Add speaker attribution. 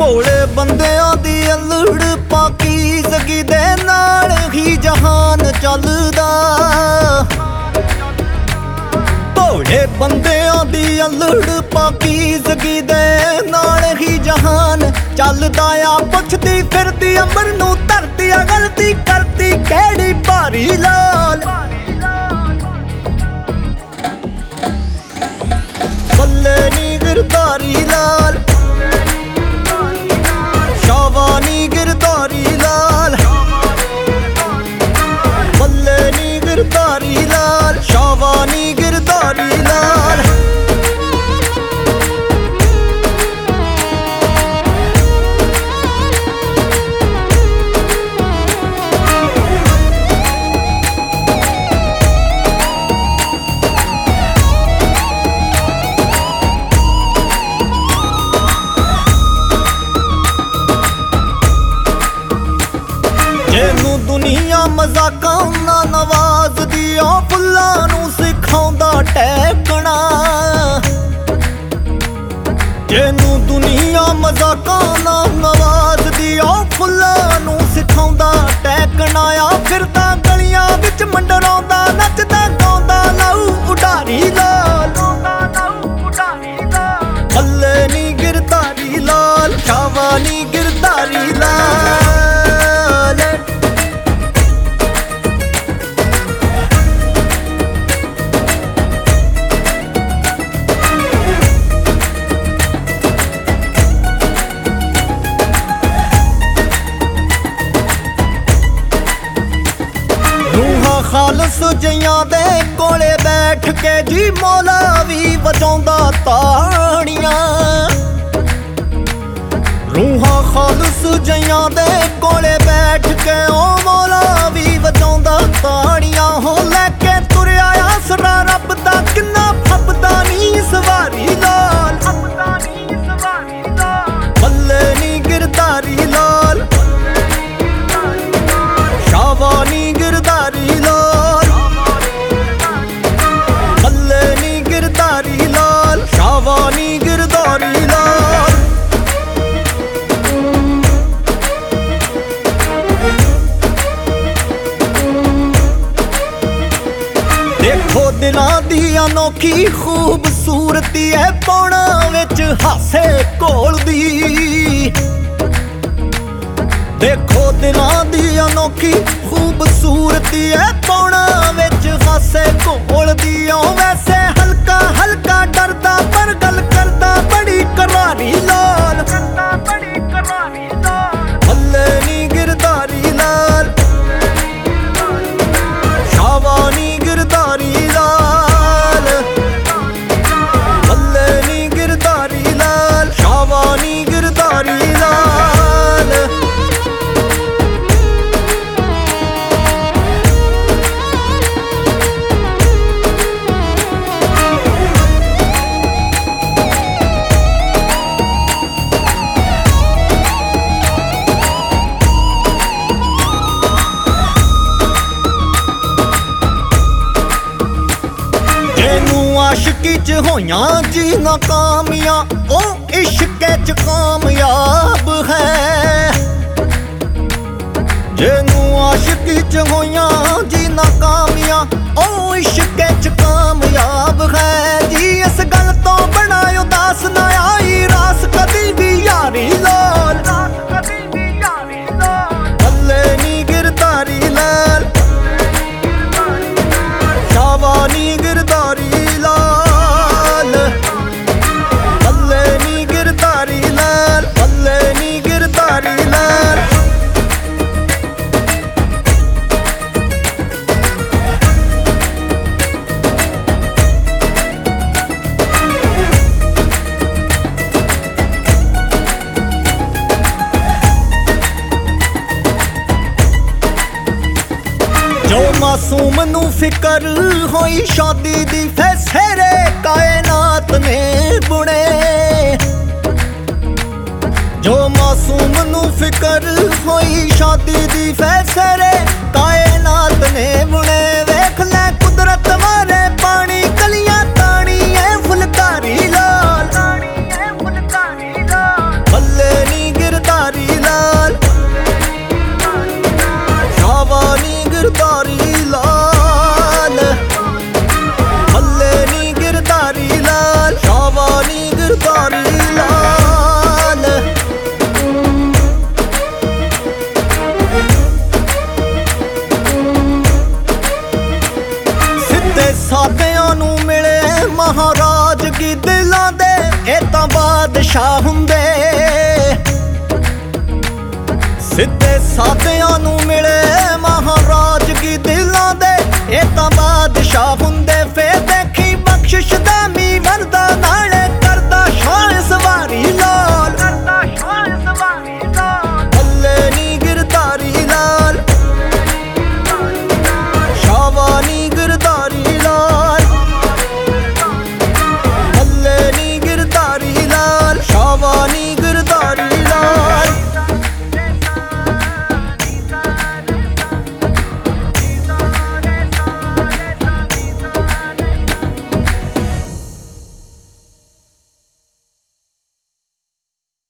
Speaker 1: ਭੋਲੇ ਬੰਦਿਆਂ ਦੀ ਅਲੜ ਪਾਕੀਜ਼ਗੀ ਦੇ ਨਾਲ ਹੀ ਜਹਾਨ ਚੱਲਦਾ। ਭੋਲੇ ਬੰਦਿਆਂ ਦੀ ਅਲੜ ਪਾਕੀਜ਼ਗੀ ਦੇ ਨਾਲ ਹੀ ਜਹਾਨ ਚੱਲਦਾ ਆ। ਪੁੱਛਦੀ ਫਿਰਦੀ ਅੰਬਰ ਨੂੰ ਧਰਤੀ ਆ, ਗਲਤੀ ਕਰਦੀ ਕਿਹੜੀ ਭਾਰੀ ਲਾਲ। ਬੱਲੇ ਨੀ ਗਿਰਧਾਰੀ ਲਾਲ, ਸ਼ਾਵਾ ਨੀ ਗਿਰਧਾਰੀ ਲਾਲ। ਬੱਲੇ ਨੀ ਗਿਰਧਾਰੀ ਲਾਲ, ਸ਼ਾਵਾ ਨੀ ਗਿਰਧਾਰੀ ਲਾਲ। ਜਿਹਨੂੰ ਦੁਨੀਆ ਮਜ਼ਾਕਾਂ ਨਾਲ ਨਵਾਜ਼ਦੀ ਆ, ਫੁੱਲਾਂ ਨੂੰ ਸਿਖਾਉਂਦਾ ਟਹਿਕਣਾ। ਜਿਹਨੂੰ ਦੁਨੀਆ ਮਜ਼ਾਕਾਂ ਨਾਲ ਨਵਾਜ਼ਦੀ ਆ, ਫੁੱਲਾਂ ਨੂੰ ਸਿਖਾਉਂਦਾ ਟਹਿਕਣਾ ਆ। ਫਿਰਦਾ ਗਲੀਆਂ ਵਿੱਚ ਮੰਡਰਾਉਂਦਾ, ਨੱਚਦਾ ਗਾਉਂਦਾ ਲਾਊ ਉਡਾਰੀ ਲਾਲ। ਬੱਲੇ ਨੀ ਗਿਰਧਾਰੀ ਲਾਲ, ਸ਼ਾਵਾ ਨੀ ਗਿਰਧਾਰੀ ਲਾਲ। ਖਾਲਸ ਜਿਆਂ ਦੇ ਕੋਲੇ ਬੈਠ ਕੇ ਜੀ ਮੌਲਾ ਵੀ ਵਜਾਉਂਦਾ ਤਾੜੀਆਂ। ਰੂਹਾਂ ਖਾਲਸ ਜਿਆਂ ਦੇ ਕੋਲੇ ਬੈਠ ਕੇ ਉਹ ਮੌਲਾ ਵੀ ਵਜਾਉਂਦਾ ਤਾੜੀਆਂ। ਹੋ ਲੈ ਕੇ ਤੁਰਿਆ ਆਸਰਾ ਰੱਬ ਦਾ, ਕਿੰਨਾ ਫੱਬਦਾ ਨੀ ਸਵਾਰੀ ਲਾਲ। ਬੱਲੇ ਨੀ ਗਿਰਧਾਰੀ ਲਾਲ, ਸ਼ਾਵਾ ਨੀ ਗਿਰਧਾਰੀ ਲਾਲ। ਬੱਲੇ ਨੀ ਗਿਰਧਾਰੀ ਲਾਲ, ਸ਼ਾਵਾ ਨੀ ਗਿਰਧਾਰੀ ਲਾਲ। ਦੇਖੋ ਦਿਲਾਂ ਦੀ ਅਨੋਖੀ ਖੂਬਸੂਰਤੀ ਹੈ, ਪੌਣਾ ਵਿੱਚ ਹਾਸੇ ਘੋਲਦੀ। ਦੇਖੋ ਦਿਲਾਂ ਦੀ ਅਨੋਖੀ ਖੂਬਸੂਰਤੀ ਹੈ, ਪੌਣਾ ਵਿੱਚ ਹਾਸੇ ਘੋਲਦੀ। ਓ ਵੈਸੇ ਹਲਕਾ ਹਲਕਾ ਡਰਦਾ, ਪਰ ਗੱਲ ਕਰਦਾ ਬੜੀ ਕਰਾਰੀ ਲਾਲ। ਬੱਲੇ ਨੀ ਗਿਰਧਾਰੀ ਲਾਲ, ਸ਼ਾਵਾ ਨੀ ਗਿਰਧਾਰੀ ਲਾਲ। ਬੱਲੇ ਨੀ ਗਿਰਧਾਰੀ ਲਾਲ, ਸ਼ਾਵਾ ਨੀ ਗਿਰਧਾਰੀ ਲਾਲ। ਆਸ਼ਕੀ ਚ ਹੋਈਆਂ ਜੀ ਨਾਕਾਮੀਆਂ, ਉਹ ਇਸ਼ਕ ਚ ਕਾਮਯਾਬ ਹੈ। ਜਿਹਨੂੰ ਆਸ਼ਕੀ ਚ ਹੋਈਆਂ ਜੀ ਨਾਕਾਮੀਆਂ, ਉਹ ਇਸ਼ਕ ਚ ਕਾਮਯਾਬ ਹੈ ਜੀ। ਇਸ ਗੱਲ ਤੋਂ ਬੜਾ ਉਦਾਸ ਨਾ ਆਈ ਰਾਸ ਕਦੀ ਵੀ ਯਾਰੀ ਲਾਲ। ਬੱਲੇ ਨੀ ਗਿਰਧਾਰੀ ਲਾਲ, ਸ਼ਾਵਾ ਨੀ ਗਿਰਧਾਰੀ ਲਾਲ। ਬੱਲੇ ਨੀ ਗਿਰਧਾਰੀ ਲਾਲ, ਬੱਲੇ ਨੀ ਗਿਰਧਾਰੀ ਲਾਲ। ਜੋ ਮਾਸੂਮ ਨੂੰ ਫਿਕਰ ਹੋਈ ਸ਼ਾਦੀ ਦੀ, ਫੈਸਰੇ ਕਾਇਨਾਤ ਨੇ ਬੁਣੇ। ਜੋ ਮਾਸੂਮ ਨੂੰ ਫਿਕਰ ਹੋਈ ਸ਼ਾਦੀ ਦੀ, ਫੈਸਰੇ ਕਾਇਨਾਤ ਨੇ ਬੁਣੇ। ਵੇਖ ਲੈ ਕੁਦਰਤ ਮਾਰੇ ਪਾਣੀ, ਕਲੀਆਂ ਤਾਣੀ ਐ ਫੁਲਕਾਰੀ ਲਾਲ। ਬੱਲੇ ਨੀ ਬਾਦਸ਼ਾਹ ਹੁੰਦੇ। ਸਿੱਧੇ ਸਾਧਿਆਂ ਨੂੰ ਮਿਲੇ